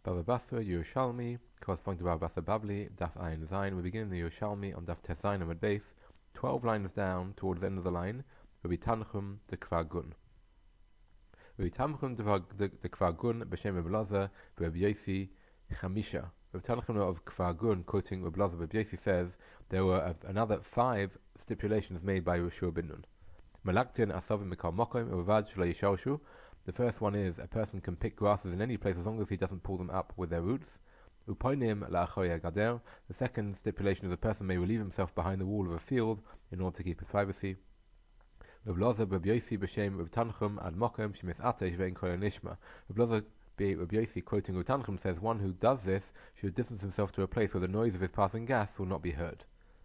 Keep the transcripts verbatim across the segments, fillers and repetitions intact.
Bava Basra, Yerushalmi, corresponding to Bava Basra Bavli, Daf Ayin Zayin. We begin in the Yerushalmi on Daf Tes Zayin Amud Beis, twelve lines down towards the end of the line. Rabbi Tanchum de Kfar Gun. Rabbi Tanchum de Kfar Gun, B'Shem Rabbi Elazar, Rabbi Yosi Chamisha. Rabbi Tanchum of Kfar Gun, quoting Rabbi Elazar, Rabbi Yosi says there were another five stipulations made by Yeshua ben Nun. Malaktin asavim mikal mokom uvad shelo yisharshu. The first one is a person can pick grasses in any place as long as he doesn't pull them up with their roots. Upoinim la'achoya gader. The second stipulation is a person may relieve himself behind the wall of a field in order to keep his privacy. Rabbi Elazar Rabbi Yosi b'shem Rabbi Tanchum ad mokom shemisateh ve'en kol nishma. Rabbi Elazar Rabbi Yosi, quoting Rabbi Tanchum, says one who does this should distance himself to a place where the noise of his passing gas will not be heard.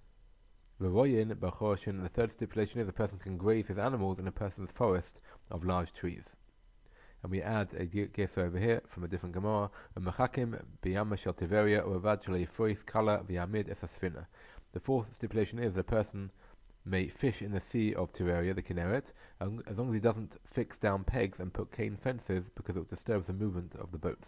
The third stipulation is a person can graze his animals in a person's forest of large trees. And we add a gesa over here from a different Gemara. The fourth stipulation is a person may fish in the sea of Tiberia, the Kinneret, as long as he doesn't fix down pegs and put cane fences because it disturbs the movement of the boats.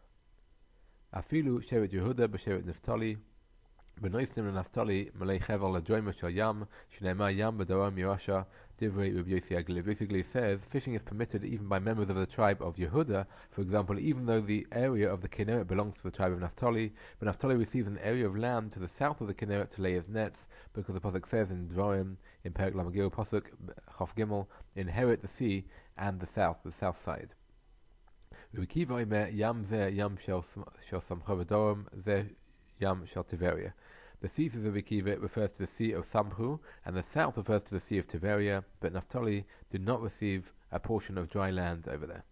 Afilu Shevet Yehuda b'Shevet Niftali. Benoisnim and Naftali, Malay Cheval Adroima Shal Yam, Shnema Yam B'Daram Yerusha, Divrei Rabbi Yosi Agli. Basically says fishing is permitted even by members of the tribe of Yehuda. For example, even though the area of the Kinneret belongs to the tribe of Naphtali, but Naphtali receives an area of land to the south of the Kinneret to lay his nets, because the pasuk says in Dvarim, in Perek Lamagil pasuk Chof Gimel, inherit the sea and the south, the south side. Rabbi Kiva Omer Yam Zeh Yam Shel Samcha V'Daram Zeh Yam Shel Tiberia. The sea of Rabbi Kiva refers to the Sea of Samchu, and the south refers to the Sea of Tiberia, but Naphtali did not receive a portion of dry land over there.